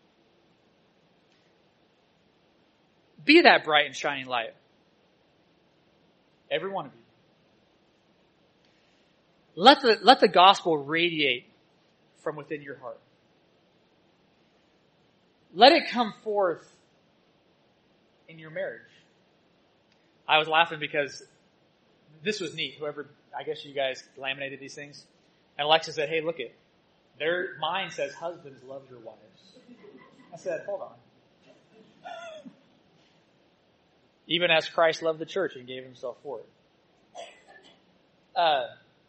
Be that bright and shining light. Every one of you. Let the, let the gospel radiate from within your heart. Let it come forth in your marriage. I was laughing because this was neat. Whoever, I guess you guys laminated these things. And Alexa said, hey, look it. Their mine says, husbands, love your wives. I said, hold on. Even as Christ loved the church and gave himself for it. Uh,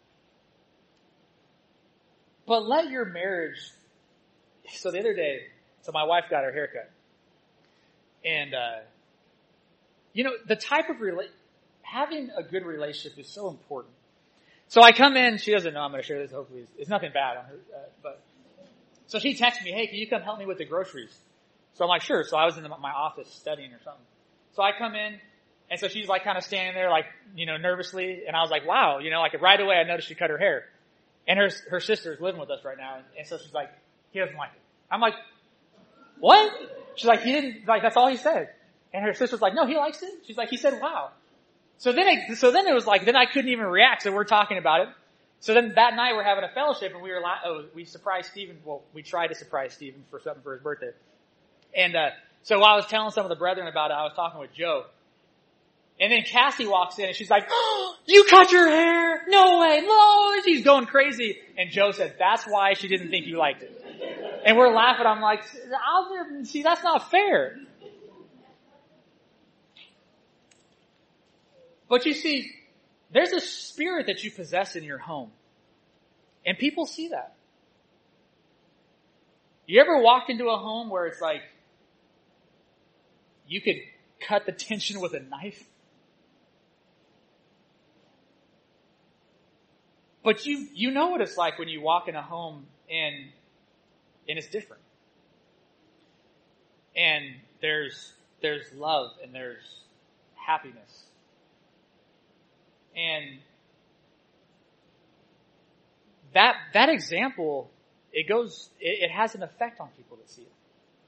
but let your marriage, so the other day, so my wife got her haircut. And, uh, you know, the type of, rela- having a good relationship is so important. So I come in, she doesn't know I'm going to share this, hopefully. It's, it's nothing bad on her, uh, but, so she texts me, hey, can you come help me with the groceries? So I'm like, sure. So I was in the, my office studying or something. So I come in, and so she's like kind of standing there like, you know, nervously, and I was like, wow, you know, like right away I noticed she cut her hair. And her, her sister's living with us right now, and, and so she's like, he doesn't like it. I'm like, what? She's like, he didn't, like, that's all he said. And her sister's like, no, he likes it. She's like, he said, wow. So then it, so then it was like, then I couldn't even react, so we're talking about it. So then that night we're having a fellowship, and we were, la- oh, we surprised Stephen, well, we tried to surprise Stephen for something for his birthday. And, uh, so while I was telling some of the brethren about it, I was talking with Joe. And then Cassie walks in and she's like, oh, you cut your hair? No way, no. She's going crazy. And Joe said, that's why she didn't think you liked it. And we're laughing. I'm like, I'll, see, that's not fair. But you see, there's a spirit that you possess in your home. And people see that. You ever walked into a home where it's like, you could cut the tension with a knife? But you, you know what it's like when you walk in a home and, and it's different. And there's, there's love and there's happiness. And that, that example it goes, it, it has an effect on people that see it.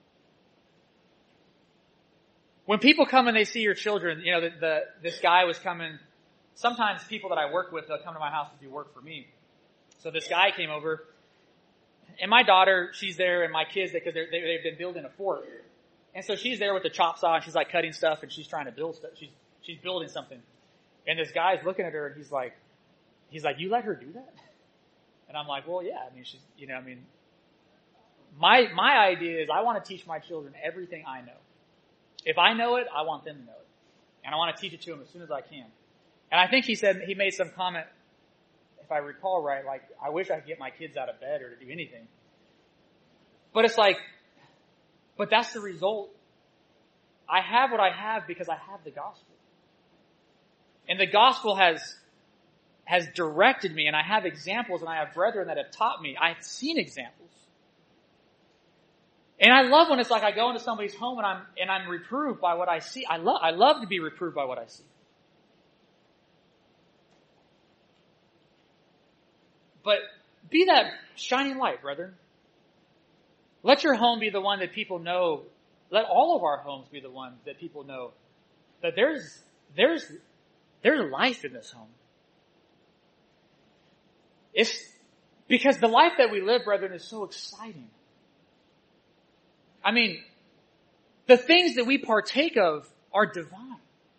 When people come and they see your children, you know, the, the this guy was coming. Sometimes people that I work with, they'll come to my house to do work for me. So this guy came over, and my daughter, she's there, and my kids, because they, they've been building a fort. And so she's there with the chop saw, and she's like cutting stuff, and she's trying to build stuff. She's she's building something. And this guy's looking at her, and he's like, he's like, you let her do that? And I'm like, well, yeah. I mean, she's, you know, I mean, my my idea is I want to teach my children everything I know. If I know it, I want them to know it. And I want to teach it to them as soon as I can. And I think he said, he made some comment, if I recall right, like, I wish I could get my kids out of bed or to do anything. But it's like, but that's the result. I have what I have because I have the gospel. And the gospel has, has directed me, and I have examples, and I have brethren that have taught me. I've seen examples. And I love when it's like I go into somebody's home and I'm, and I'm reproved by what I see. I love, I love to be reproved by what I see. But be that shining light, brethren. Let your home be the one that people know. Let all of our homes be the one that people know that there's, there's, there's life in this home. It's because the life that we live, brethren, is so exciting. I mean, the things that we partake of are divine.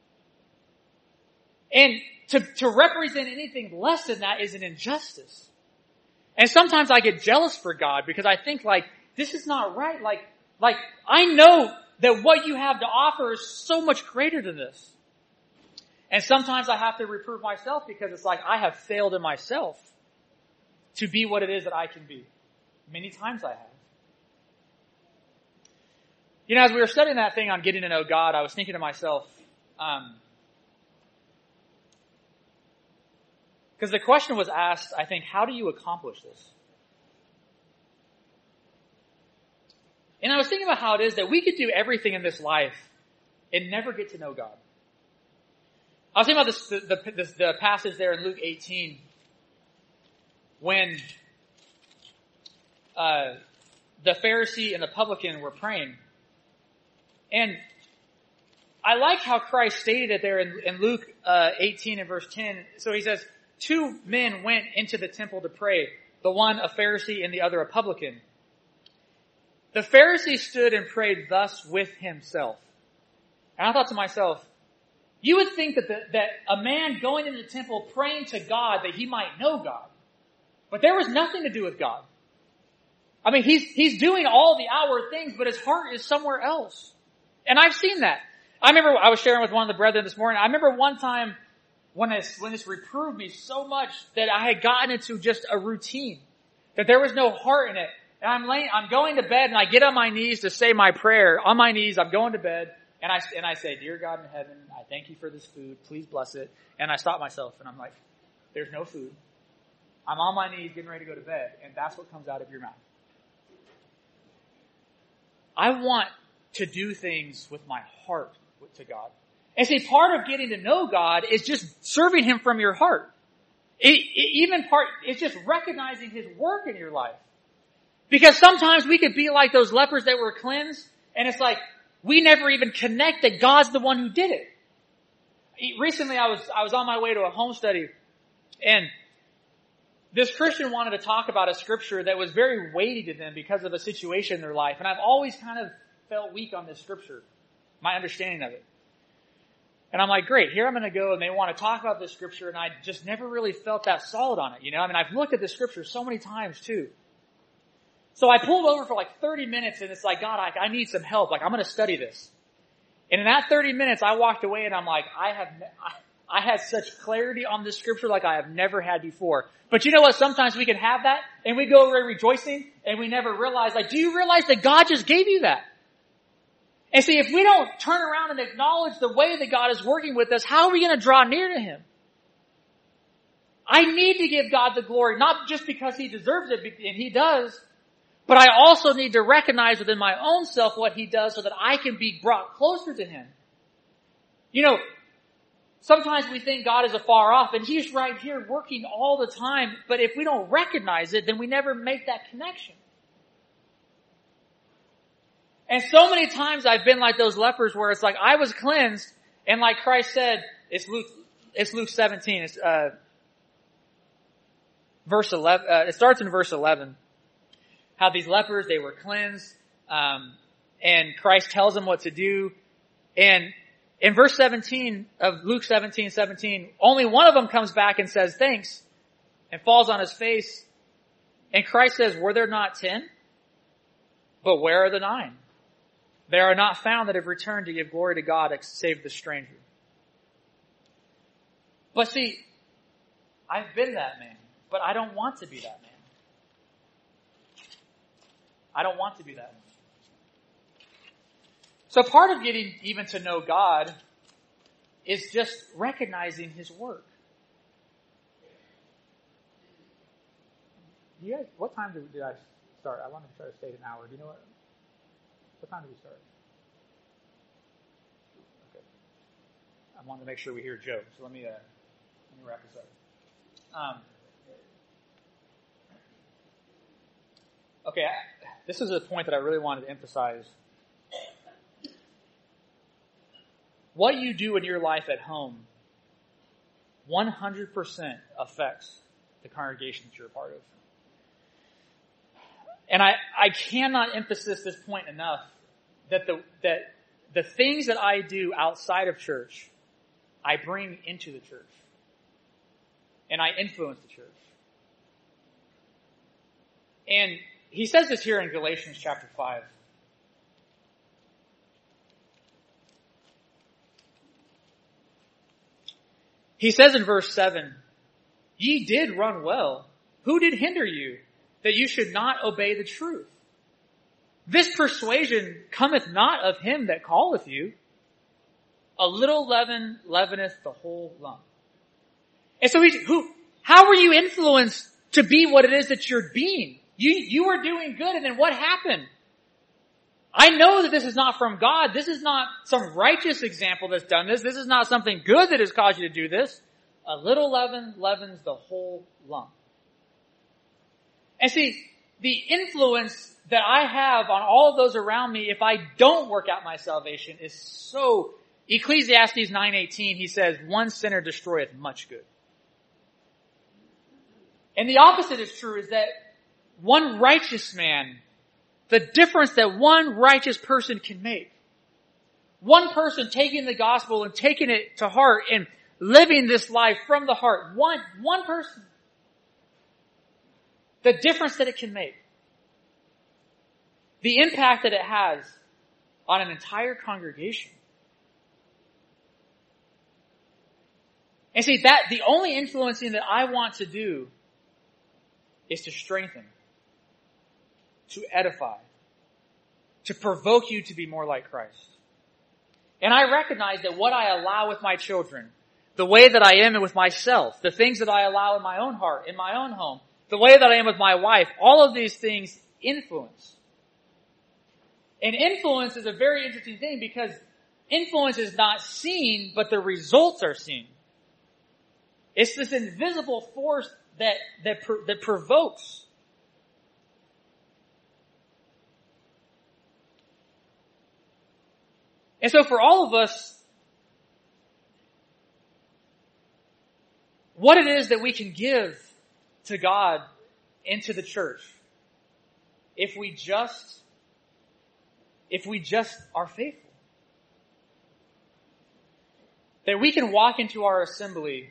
And to, to represent anything less than that is an injustice. And sometimes I get jealous for God because I think like, this is not right. Like, like, I know that what you have to offer is so much greater than this. And sometimes I have to reprove myself because it's like I have failed in myself to be what it is that I can be. Many times I have. You know, as we were studying that thing on getting to know God, I was thinking to myself, um, because the question was asked, I think, how do you accomplish this? And I was thinking about how it is that we could do everything in this life and never get to know God. I was thinking about this, the, the, the, the passage there in Luke eighteen when uh, the Pharisee and the publican were praying. And I like how Christ stated it there in, in Luke uh, eighteen and verse ten. So he says, two men went into the temple to pray, the one a Pharisee and the other a publican. The Pharisee stood and prayed thus with himself. And I thought to myself, you would think that the, that a man going into the temple praying to God that he might know God. But there was nothing to do with God. I mean, he's, he's doing all the outward things, but his heart is somewhere else. And I've seen that. I remember I was sharing with one of the brethren this morning. I remember one time when this, when this reproved me so much that I had gotten into just a routine, that there was no heart in it. And I'm laying, I'm going to bed and I get on my knees to say my prayer. On my knees, I'm going to bed and I, and I say, dear God in heaven, I thank you for this food. Please bless it. And I stop myself and I'm like, there's no food. I'm on my knees getting ready to go to bed. And that's what comes out of your mouth. I want to do things with my heart to God. And see, part of getting to know God is just serving Him from your heart. It, it, even part, it's just recognizing His work in your life. Because sometimes we could be like those lepers that were cleansed, and it's like, we never even connect that God's the one who did it. Recently I was, I was on my way to a home study, and this Christian wanted to talk about a scripture that was very weighty to them because of a situation in their life. And I've always kind of felt weak on this scripture, my understanding of it. And I'm like, great, here I'm going to go, and they want to talk about this scripture, and I just never really felt that solid on it. You know, I mean, I've looked at this scripture so many times too. So I pulled over for like thirty minutes, and it's like, God, I, I need some help. Like, I'm going to study this. And in that thirty minutes, I walked away, and I'm like, I have, I, I had such clarity on this scripture like I have never had before. But you know what? Sometimes we can have that, and we go away rejoicing, and we never realize, like, do you realize that God just gave you that? And see, if we don't turn around and acknowledge the way that God is working with us, how are we going to draw near to Him? I need to give God the glory, not just because He deserves it, and He does, but I also need to recognize within my own self what He does so that I can be brought closer to Him. You know, Sometimes we think God is afar off, and He's right here working all the time, but if we don't recognize it, then we never make that connection. And so many times I've been like those lepers where it's like I was cleansed, and like Christ said, it's Luke, it's Luke seventeen, it's, uh, verse eleven, uh, it starts in verse eleven. How these lepers, they were cleansed, um, and Christ tells them what to do. And in verse seventeen of Luke seventeen, seventeen, only one of them comes back and says thanks and falls on his face. And Christ says, were there not ten? But where are the nine? They are not found that have returned to give glory to God save the stranger. But see, I've been that man, but I don't want to be that man. I don't want to be that man. So part of getting even to know God is just recognizing His work. You guys, what time did, did I start? I wanted to try to stay an hour. Do you know what? What time did we start? Okay. I wanted to make sure we hear Joe, so let me uh, let me wrap this up. Um, okay, I, this is a point that I really wanted to emphasize. What you do in your life at home one hundred percent affects the congregation that you're a part of. And I, I cannot emphasize this point enough that the, that the things that I do outside of church, I bring into the church. And I influence the church. And he says this here in Galatians chapter five. He says in verse seven, ye did run well. Who did hinder you that you should not obey the truth? This persuasion cometh not of him that calleth you. A little leaven leaveneth the whole lump. And so he, who, how were you influenced to be what it is that you're being? You, you were doing good, and then what happened? I know that this is not from God. This is not some righteous example that's done this. This is not something good that has caused you to do this. A little leaven leavens the whole lump. And see, the influence that I have on all of those around me if I don't work out my salvation is so... Ecclesiastes nine eighteen, he says, one sinner destroyeth much good. And the opposite is true, is that one righteous man, the difference that one righteous person can make, one person taking the gospel and taking it to heart and living this life from the heart, one, one person, the difference that it can make, the impact that it has on an entire congregation. And see, that the only influencing that I want to do is to strengthen, to edify, to provoke you to be more like Christ. And I recognize that what I allow with my children, the way that I am with myself, the things that I allow in my own heart, in my own home, the way that I am with my wife, all of these things influence. And influence is a very interesting thing because influence is not seen, but the results are seen. It's this invisible force that, that, that provokes. And so for all of us, what it is that we can give to God and to the church, if we just, if we just are faithful. That we can walk into our assembly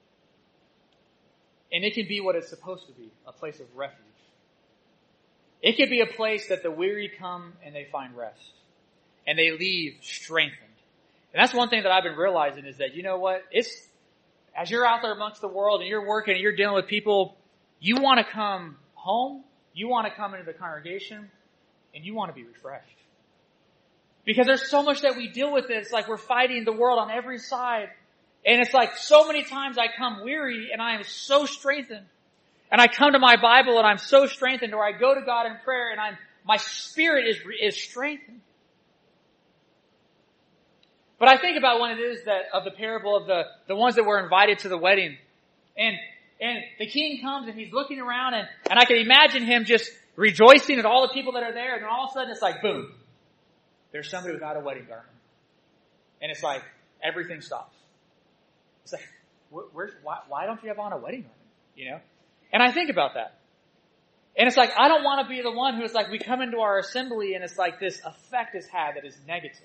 and it can be what it's supposed to be, a place of refuge. It could be a place that the weary come and they find rest. And they leave strengthened. And that's one thing that I've been realizing is that, you know what? It's, as you're out there amongst the world and you're working and you're dealing with people, you want to come home, you want to come into the congregation, and you want to be refreshed. Because there's so much that we deal with. It's like we're fighting the world on every side. And it's like so many times I come weary and I am so strengthened. And I come to my Bible and I'm so strengthened, or I go to God in prayer and I'm, my spirit is, is strengthened. But I think about when it is that of the parable of the, the ones that were invited to the wedding. And and the king comes and he's looking around and, and I can imagine him just rejoicing at all the people that are there, and then all of a sudden it's like, boom. There's somebody without a wedding garment. And it's like, everything stops. It's like, where, where's, why, why don't you have on a wedding garment? You know? And I think about that. And it's like, I don't want to be the one who is like, we come into our assembly and it's like this effect is had that is negative.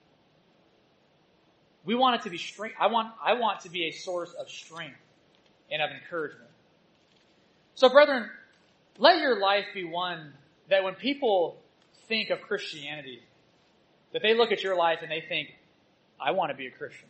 We want it to be strength. I want, I want to be a source of strength and of encouragement. So brethren, let your life be one that when people think of Christianity, that they look at your life and they think, I want to be a Christian.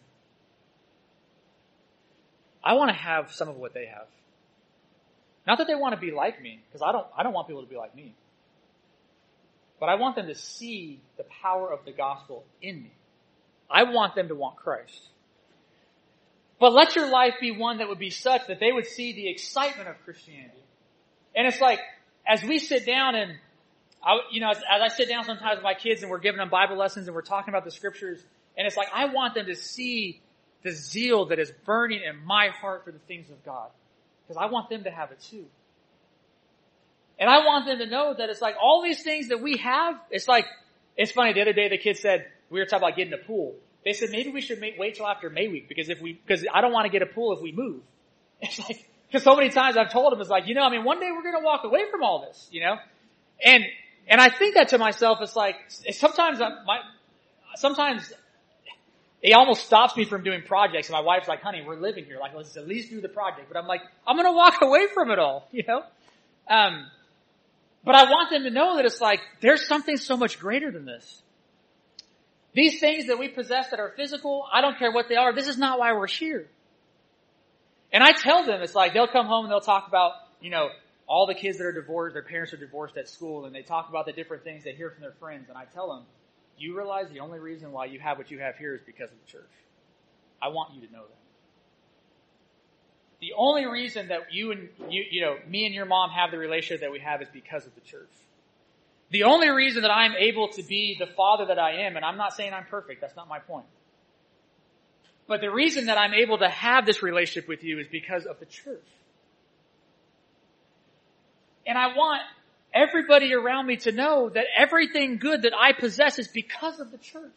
I want to have some of what they have. Not that they want to be like me, because I don't, I don't want people to be like me. But I want them to see the power of the gospel in me. I want them to want Christ. But let your life be one that would be such that they would see the excitement of Christianity. And it's like, as we sit down and, I, you know, as, as I sit down sometimes with my kids and we're giving them Bible lessons and we're talking about the scriptures, and it's like, I want them to see the zeal that is burning in my heart for the things of God. Because I want them to have it too. And I want them to know that it's like all these things that we have, it's like, it's funny, the other day the kids said, we were talking about getting a pool. They said maybe we should make, wait till after May week because if we, because I don't want to get a pool if we move. It's like, because so many times I've told them, it's like, you know, I mean, one day we're going to walk away from all this, you know? And, and I think that to myself, it's like, sometimes I, my, sometimes it almost stops me from doing projects. And my wife's like, honey, we're living here. Like, let's at least do the project. But I'm like, I'm going to walk away from it all, you know? Um, but I want them to know that it's like, there's something so much greater than this. These things that we possess that are physical, I don't care what they are, this is not why we're here. And I tell them, it's like, they'll come home and they'll talk about, you know, all the kids that are divorced, their parents are divorced at school, and they talk about the different things they hear from their friends. And I tell them, you realize the only reason why you have what you have here is because of the church. I want you to know that. The only reason that you and, you, you know, me and your mom have the relationship that we have is because of the church. The only reason that I'm able to be the father that I am, and I'm not saying I'm perfect, that's not my point. But the reason that I'm able to have this relationship with you is because of the church. And I want everybody around me to know that everything good that I possess is because of the church.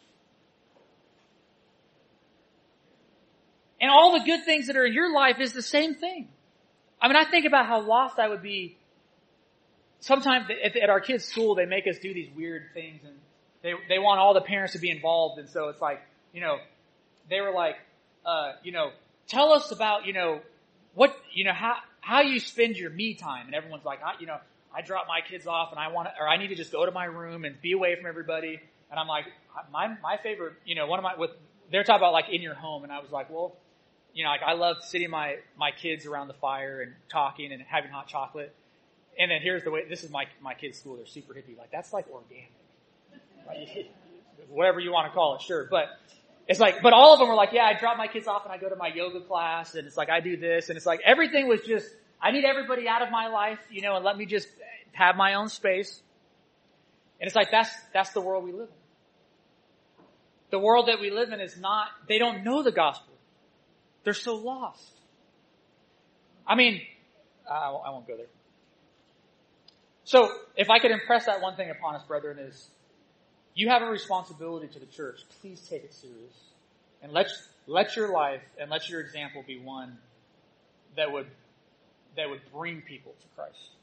And all the good things that are in your life is the same thing. I mean, I think about how lost I would be. Sometimes at our kids' school, they make us do these weird things, and they they want all the parents to be involved. And so it's like, you know, they were like, uh, you know, tell us about, you know, what, you know, how how you spend your me time. And everyone's like, I, you know, I drop my kids off, and I want to, or I need to just go to my room and be away from everybody. And I'm like, my my favorite, you know, one of my with they're talking about like in your home, and I was like, well, you know, like I love sitting my my kids around the fire and talking and having hot chocolate. And then here's the way, this is my, my kids' school, they're super hippie. Like, that's like organic. Right? Whatever you want to call it, sure. But it's like, but all of them were like, yeah, I drop my kids off and I go to my yoga class, and it's like, I do this, and it's like, everything was just, I need everybody out of my life, you know, and let me just have my own space. And it's like, that's, that's the world we live in. The world that we live in is not, they don't know the gospel. They're so lost. I mean, I won't go there. So, if I could impress that one thing upon us, brethren, is you have a responsibility to the church. Please take it serious. And let, let your life and let your example be one that would, that would bring people to Christ.